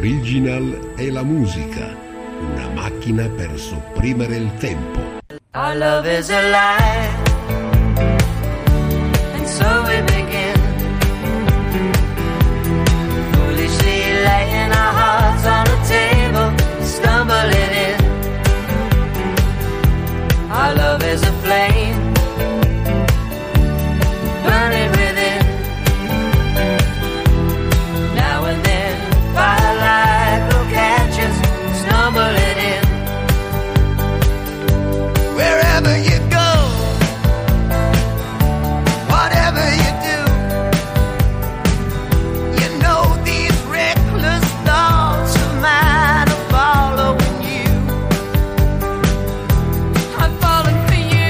L'original è la musica, una macchina per sopprimere il tempo. Our love is a lie, and so we begin, foolishly laying our hearts on the table, stumbling in. Our love is a flame, burning within. Now and then, firelight will catch us, stumbling in. Wherever you go, whatever you do, you know these reckless thoughts of mine are following you. I'm falling for you,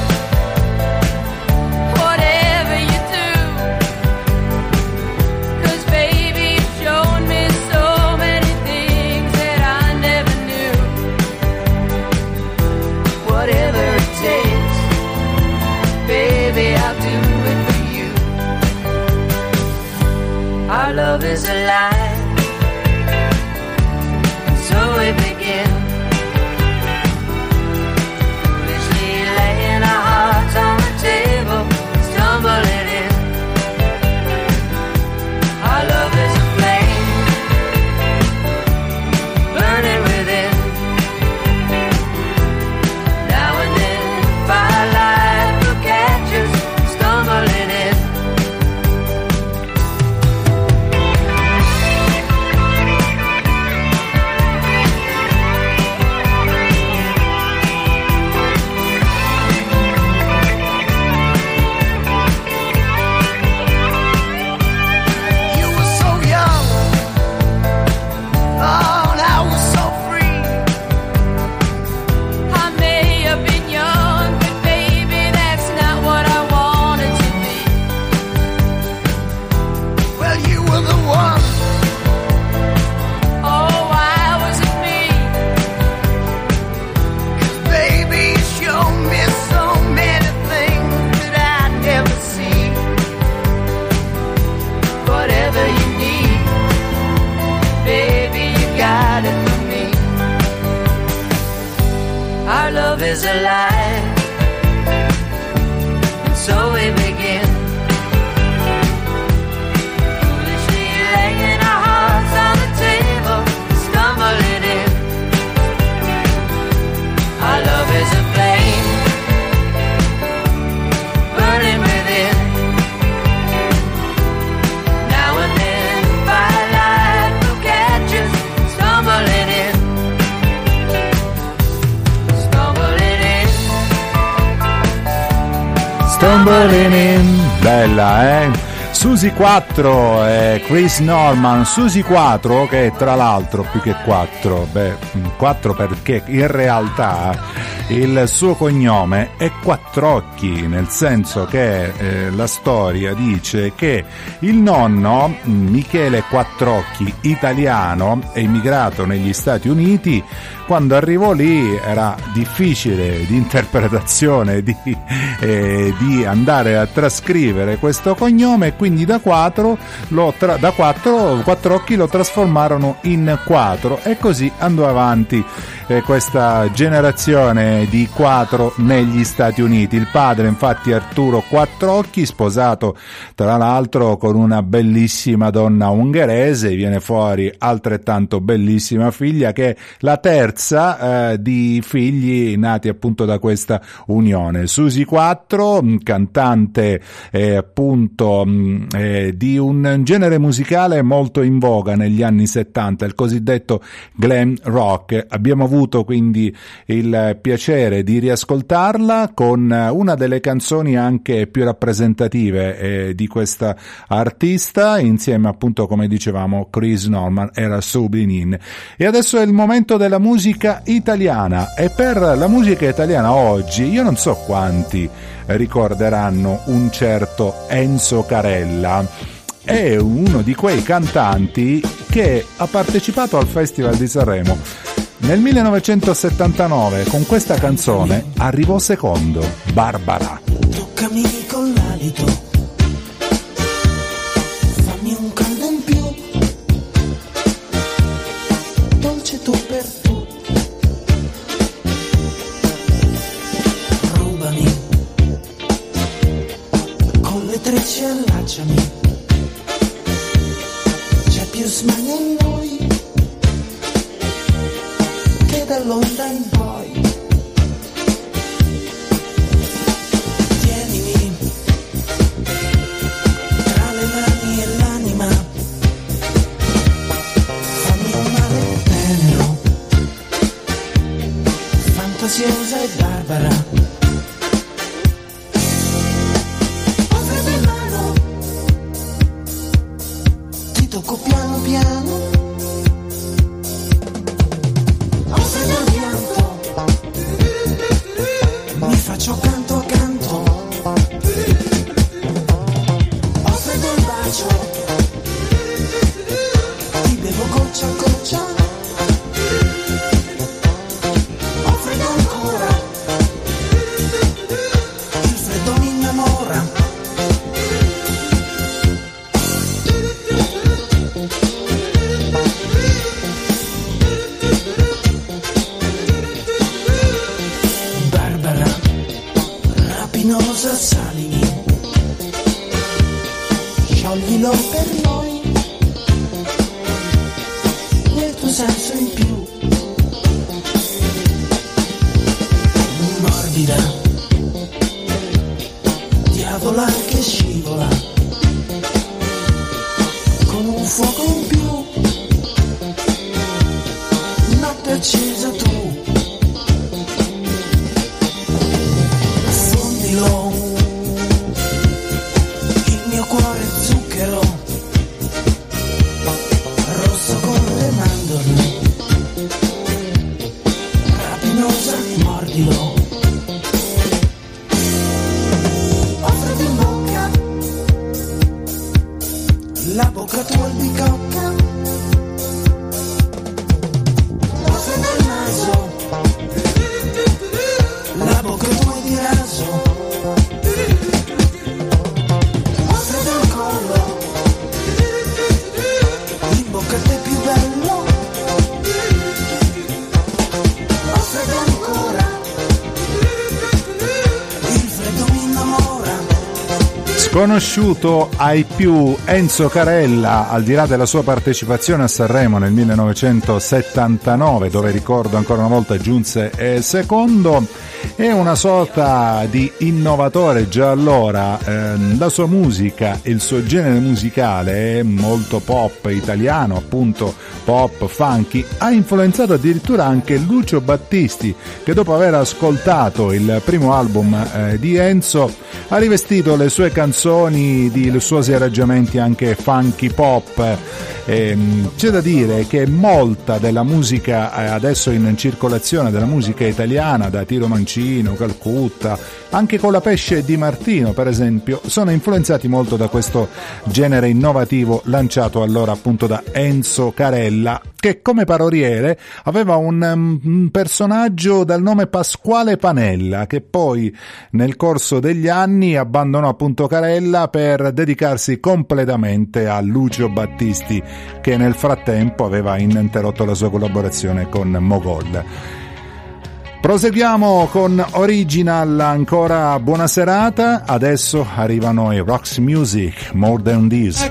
whatever you do, 'cause baby you've shown me so many things that I never knew. Whatever it takes, baby, I'll do it for you. Our love is a lie, and so we begin, foolishly laying our hearts on the table, stumbling in. Our love is a flame, burning within. Now and then, firelight will catch us, stumbling in. You were so young, oh, and I was so free. I may have been young, but baby, that's not what I wanted to be. Well, you were the one. Oh, why was it me? 'Cause baby, you showed me so many things that I'd never see. Whatever you need, baby, you got it for me. Our love is a lie, and so we begin, foolishly laying our hearts on the table, stumbling in. Our love is a flame, burning within. Now and then, firelight will catch us, stumbling in. Stumbling in. Stumbling in, bella, Suzy 4 e Chris Norman. Suzy 4, che tra l'altro più che 4, 4 perché in realtà il suo cognome è Quattrocchi, nel senso che la storia dice che il nonno, Michele Quattrocchi, italiano, è immigrato negli Stati Uniti. Quando arrivò lì era difficile di interpretazione di andare a trascrivere questo cognome, e quindi da Quattrocchi lo trasformarono in 4, e così andò avanti questa generazione di 4 negli Stati Uniti. Il padre infatti è Arturo Quattrocchi, sposato tra l'altro con una bellissima donna ungherese. Viene fuori altrettanto bellissima figlia, che è la terza di figli nati appunto da questa unione. Suzy 4, cantante appunto di un genere musicale molto in voga negli anni 70, il cosiddetto glam rock. Abbiamo avuto quindi il piacere di riascoltarla con una delle canzoni anche più rappresentative di questa artista, insieme appunto, come dicevamo, Chris Norman, era Stumbling in. E adesso è il momento della musica italiana, e per la musica italiana oggi io non so quanti ricorderanno un certo Enzo Carella. È uno di quei cantanti che ha partecipato al Festival di Sanremo. Nel 1979 con questa canzone arrivò secondo, Barbara. Toccami con l'alito, fammi un caldo in più, dolce tu per tutti. Rubami, con le trecce allacciami, c'è più smania in noi che da Londra in poi. Tienimi tra le mani e l'anima, fammi un male tenero, fantasiosa e barbara. Offrimi mano, ti tocco piano piano. Offrimi il pianto, mi faccio canto a canto. Offrimi il bacio, ti bevo goccia a goccia. Offrimi ancora, il freddo mi innamora. Barbara, rapinosa, salimi, scioglilo per noi, nel tuo senso in più. Morbida, diavola che scivola, con un fuoco in più, notte accesa tu. Affondilo, il mio cuore zucchero, rosso con le mandorle, rapinosa, mordilo. Offrimi in bocca, la bocca tua albicocca. Offrimi il naso, la bocca tua di raso. Offrimi il collo, in bocca a te più bello. Offrimi ancora, il freddo mi innamora. Sconosciuto ai più Enzo Carella, al di là della sua partecipazione a Sanremo nel 1979, dove ricordo ancora una volta giunse secondo, è una sorta di innovatore già allora. La sua musica, il suo genere musicale è molto pop italiano, appunto pop, funky, ha influenzato addirittura anche Lucio Battisti, che dopo aver ascoltato il primo album di Enzo ha rivestito le sue canzoni di lussuosi arrangiamenti anche funky pop. C'è da dire che molta della musica adesso in circolazione, della musica italiana, da Tiro Mancino, Calcutta, anche con la Pesce Di Martino per esempio, sono influenzati molto da questo genere innovativo lanciato allora appunto da Enzo Carella, che come paroliere aveva un personaggio dal nome Pasquale Panella, che poi nel corso degli anni abbandonò appunto Carella per dedicarsi completamente a Lucio Battisti, che nel frattempo aveva ininterrotto la sua collaborazione con Mogol. Proseguiamo con Original, ancora buona serata. Adesso arrivano i Roxy Music, More Than This.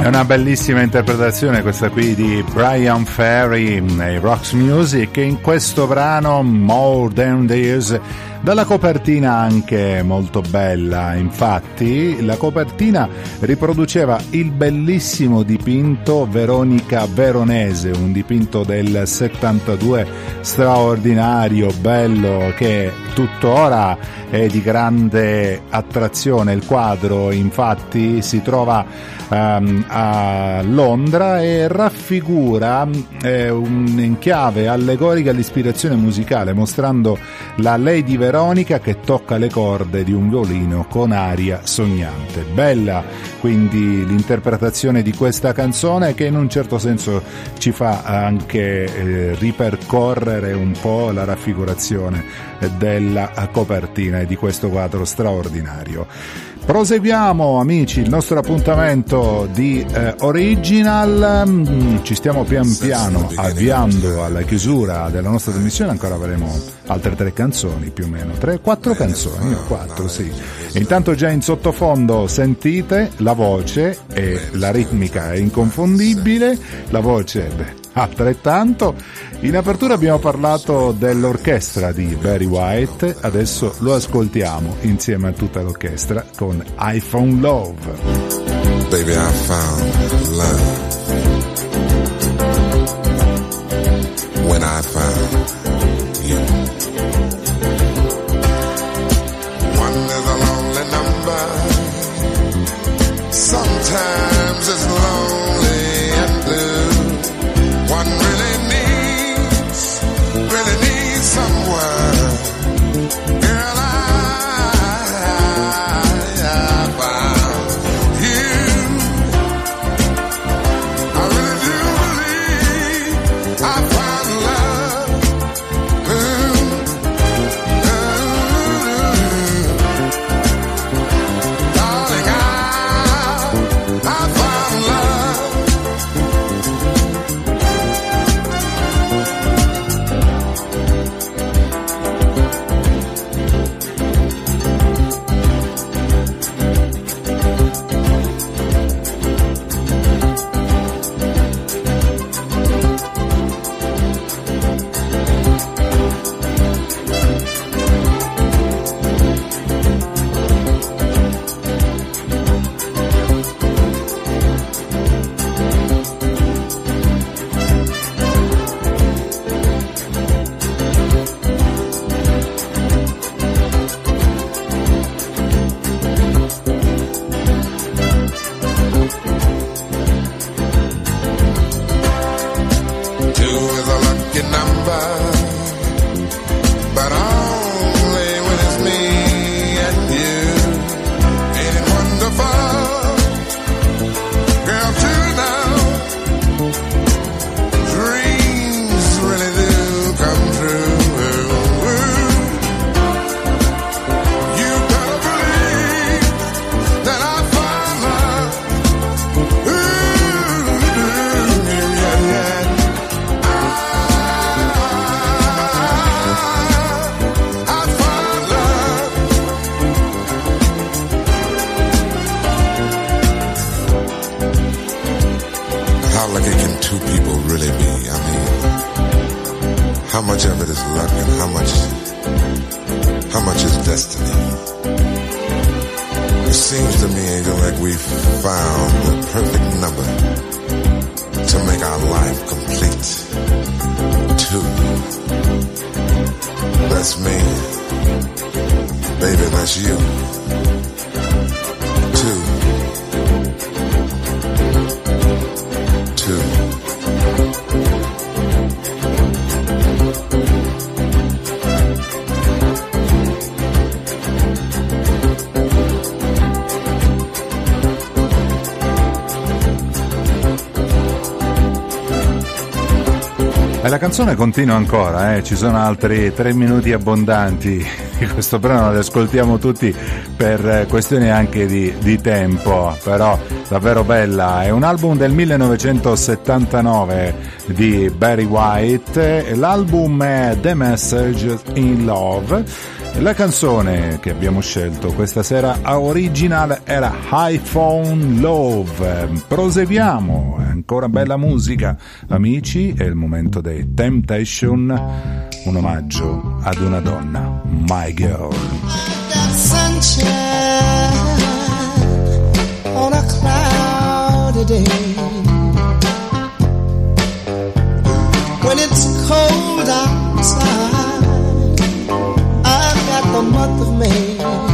una bellissima interpretazione questa qui di Brian Ferry nei Rocks Music, e in questo brano More Than This, dalla copertina anche molto bella. Infatti la copertina riproduceva il bellissimo dipinto Veronica Veronese, un dipinto del 72 straordinario, bello, che tuttora è di grande attrazione. Il quadro infatti si trova a Londra e raffigura in chiave allegorica l'ispirazione musicale, mostrando la Lady Veronica che tocca le corde di un violino con aria sognante. Bella quindi l'interpretazione di questa canzone, che in un certo senso ci fa anche ripercorrere un po' la raffigurazione della copertina e di questo quadro straordinario. Proseguiamo amici il nostro appuntamento di Original, ci stiamo pian piano avviando alla chiusura della nostra trasmissione, ancora avremo altre 3 canzoni più o meno, 4 canzoni, 4 sì. E intanto già in sottofondo sentite la voce e la ritmica è inconfondibile, la voce altrettanto. In apertura abbiamo parlato dell'orchestra di Barry White, adesso lo ascoltiamo insieme a tutta l'orchestra con I Found Love. Baby, I found love when I found you. One is a lonely number, sometimes it's lonely and blue. One really needs someone. Girl, I found you. I really do believe I found love. Darling, I found love. La canzone continua ancora, ci sono altri 3 minuti abbondanti questo brano lo ascoltiamo tutti per questioni anche di tempo, però davvero bella. È un album del 1979 di Barry White, l'album è The Message in Love. La canzone che abbiamo scelto questa sera a originale era iPhone Love. Proseguiamo, è ancora bella musica, amici, è il momento dei Temptation, un omaggio ad una donna, My Girl. Sunshine on a cloudy day. When it's cold outside, I've got the month of May.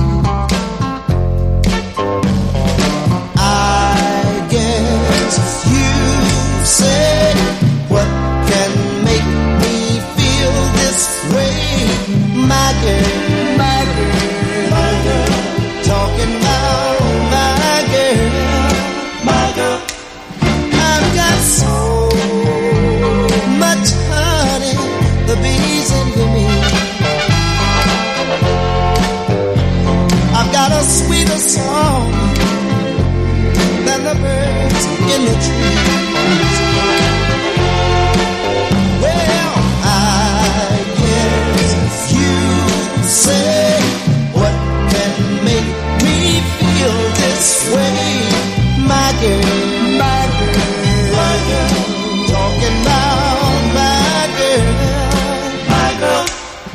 I guess you say, what can make me feel this way, my girl, my girl, my girl, talking about my girl, my girl. I've got so much honey, the bees envy me. I've got a sweeter song than the birds in the trees. Well, I guess you say, what can make me feel this way, my girl, my girl, my girl, talking about my girl, my girl.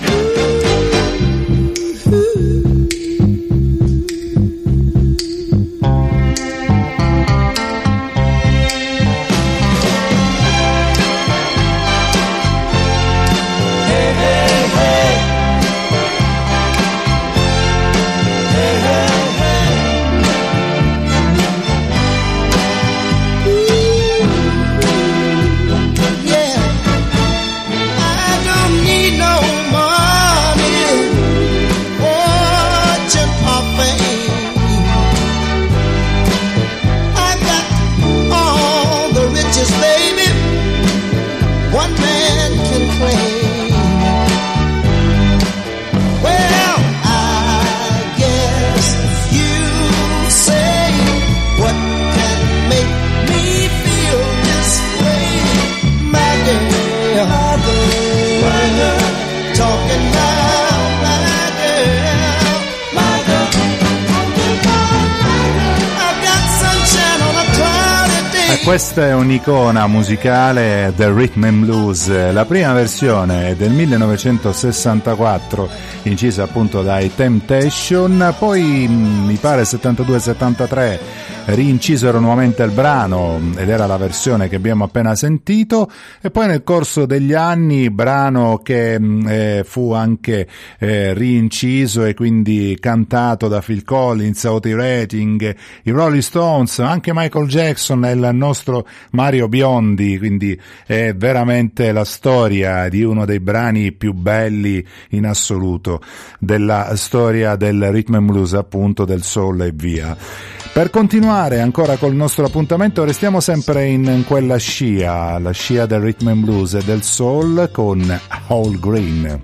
Questa è un'icona musicale del rhythm and blues, la prima versione è del 1964, incisa appunto dai Temptation, poi mi pare 72-73 rincisero nuovamente il brano ed era la versione che abbiamo appena sentito, e poi nel corso degli anni brano che fu anche rinciso e quindi cantato da Phil Collins, Otis Redding, i Rolling Stones, anche Michael Jackson e il nostro Mario Biondi, quindi è veramente la storia di uno dei brani più belli in assoluto della storia del rhythm and blues, appunto del soul e via. Per continuare ancora col nostro appuntamento restiamo sempre in quella scia, la scia del rhythm and blues e del soul con All Green.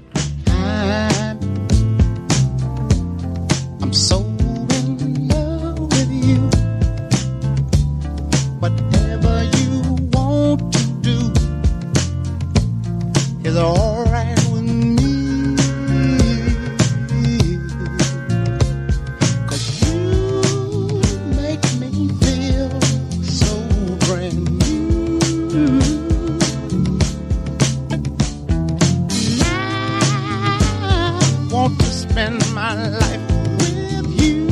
I'm so in love with you. Whatever you want to do is all right with me. 'Cause you make me feel so brand new. I want to spend my life with you.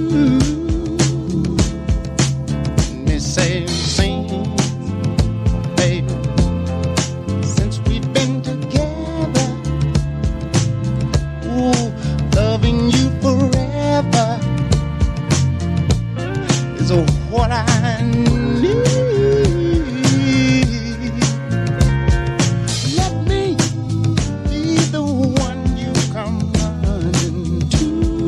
Let me sing, baby. Since we've been together, ooh, loving you forever is what I need. Let me be the one you come running to.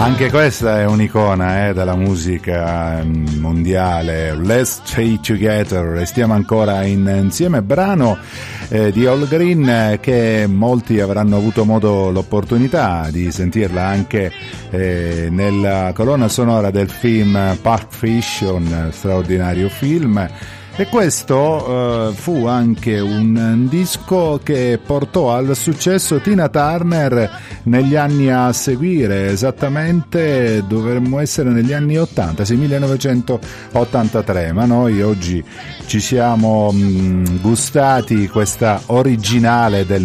Anche questa è un'icona della musica mondiale. Let's Stay Together, restiamo ancora insieme, brano di All Green che molti avranno avuto l'opportunità di sentirla anche nella colonna sonora del film Pulp Fiction, straordinario film. E questo fu anche un disco che portò al successo Tina Turner negli anni a seguire, esattamente dovremmo essere negli anni 80, sì, 1983, ma noi oggi ci siamo gustati questa originale del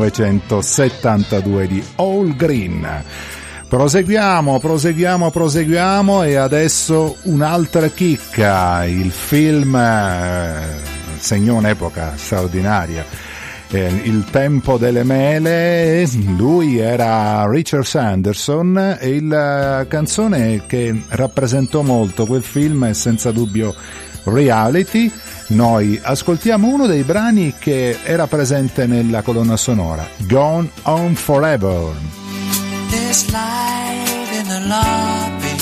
1972 di All Green. Proseguiamo e adesso un'altra chicca. Il film segnò un'epoca straordinaria, Il tempo delle mele. Lui era Richard Sanderson e la canzone che rappresentò molto quel film è senza dubbio Reality. Noi ascoltiamo uno dei brani che era presente nella colonna sonora, Gone On Forever. There's light in the lobby.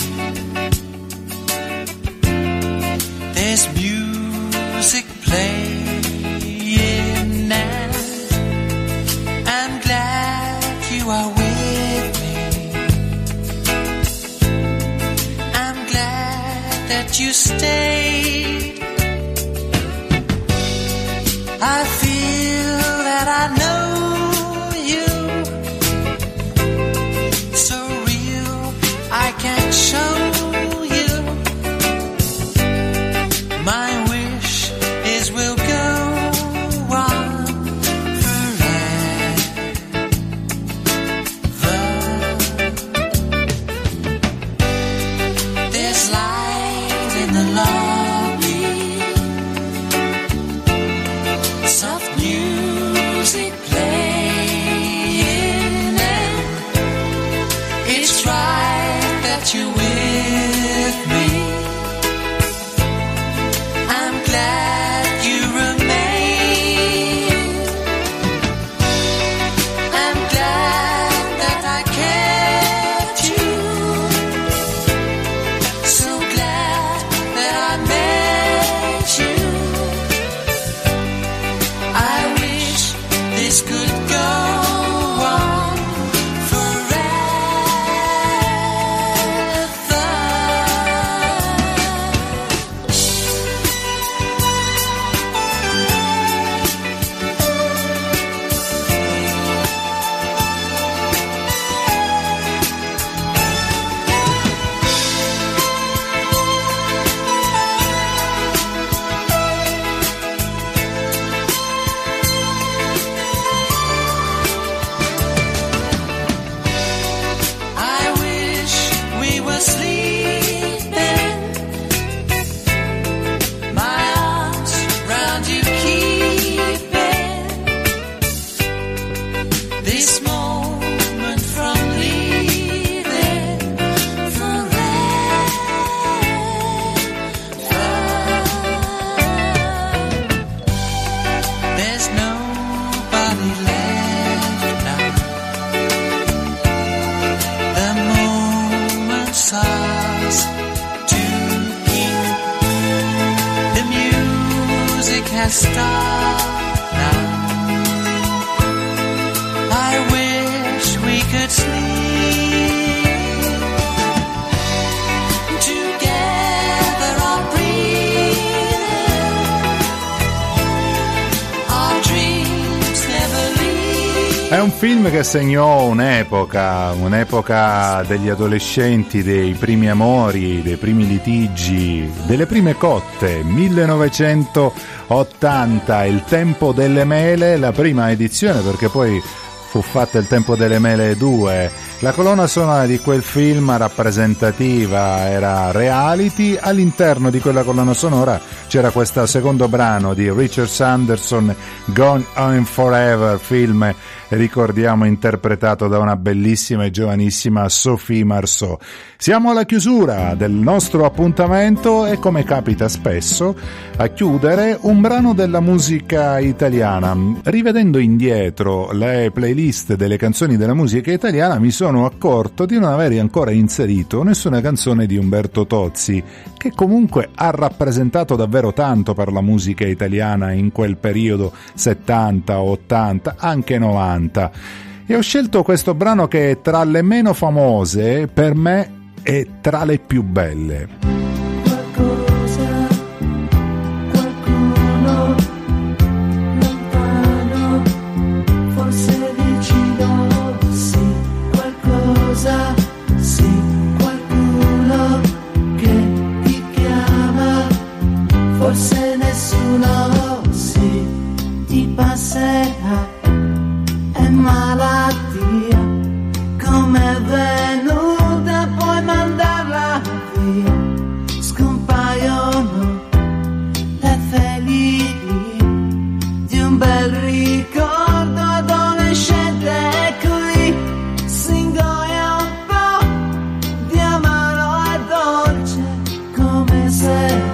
There's music playing now. I'm glad you are with me. I'm glad that you stayed. I feel that I know I can't show you. My wish is we'll go on forever. There's light in the lobby, soft music playing, and it's right that you're with me. I'm glad you remain. I'm glad that I kept you. So glad that I met you. I wish this could go on È un film che segnò un'epoca degli adolescenti, dei primi amori, dei primi litigi, delle prime cotte. 1980, Il tempo delle mele, la prima edizione, perché poi fu fatta Il tempo delle mele 2. La colonna sonora di quel film rappresentativa era Reality. All'interno di quella colonna sonora c'era questo secondo brano di Richard Sanderson, Gone On Forever, film, ricordiamo, interpretato da una bellissima e giovanissima Sophie Marceau. Siamo alla chiusura del nostro appuntamento e, come capita spesso, a chiudere un brano della musica italiana. Rivedendo indietro le playlist playlist delle canzoni della musica italiana mi sono accorto di non aver ancora inserito nessuna canzone di Umberto Tozzi, che comunque ha rappresentato davvero tanto per la musica italiana in quel periodo 70, 80, anche 90. E ho scelto questo brano che è tra le meno famose, per me è tra le più belle. Forse nessuno ti passerà, è malattia, come è venuta puoi mandarla via, scompaiono le feli di un bel ricordo adolescente e qui si ingoia un po' di amaro e dolce come se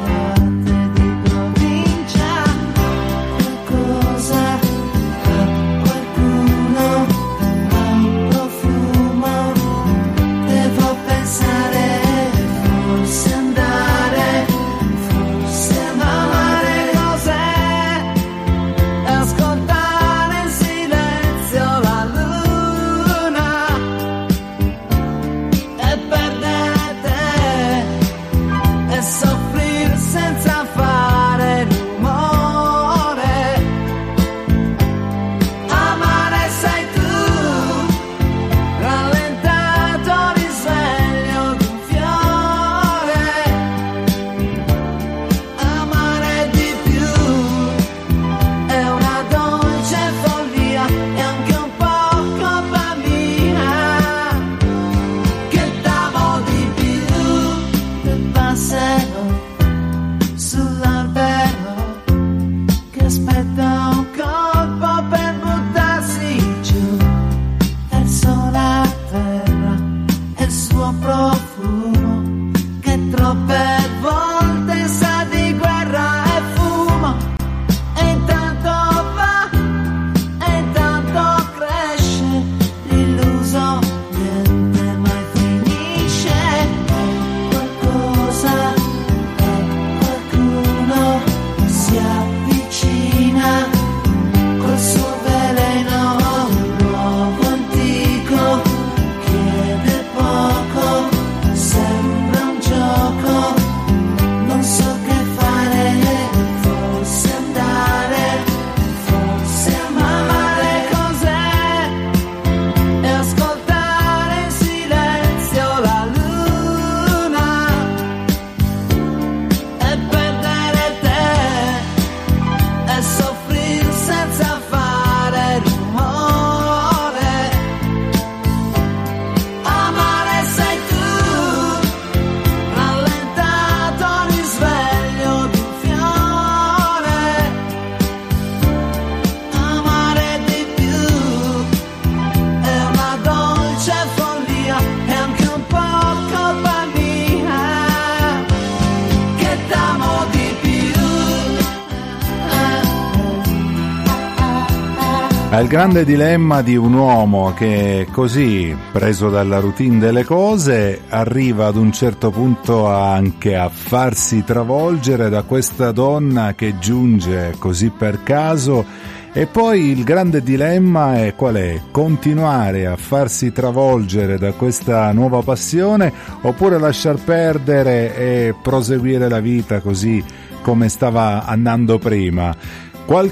Il grande dilemma di un uomo che così, preso dalla routine delle cose, arriva ad un certo punto anche a farsi travolgere da questa donna che giunge così per caso. E poi il grande dilemma è qual è? Continuare a farsi travolgere da questa nuova passione oppure lasciar perdere e proseguire la vita così come stava andando prima?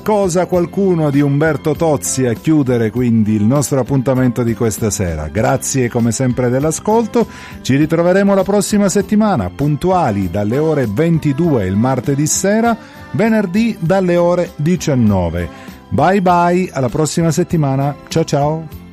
Qualcuno di Umberto Tozzi a chiudere quindi il nostro appuntamento di questa sera. Grazie come sempre dell'ascolto, ci ritroveremo la prossima settimana puntuali dalle ore 22 il martedì sera, venerdì dalle ore 19. Bye bye, alla prossima settimana, ciao ciao!